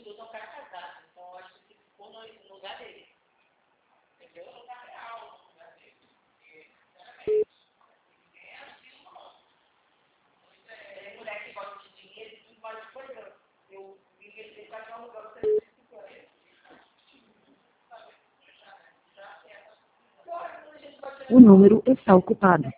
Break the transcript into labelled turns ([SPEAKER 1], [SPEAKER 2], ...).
[SPEAKER 1] dois é um cara casado. Então eu acho que você ficou no lugar dele. Entendeu? No lugar real, no lugar dele. Porque, sinceramente, ninguém é assim, não. Tem mulher que gosta de dinheiro e tudo mais de coisa. Eu vi que ele vai dar um lugar pra você.
[SPEAKER 2] O número está ocupado.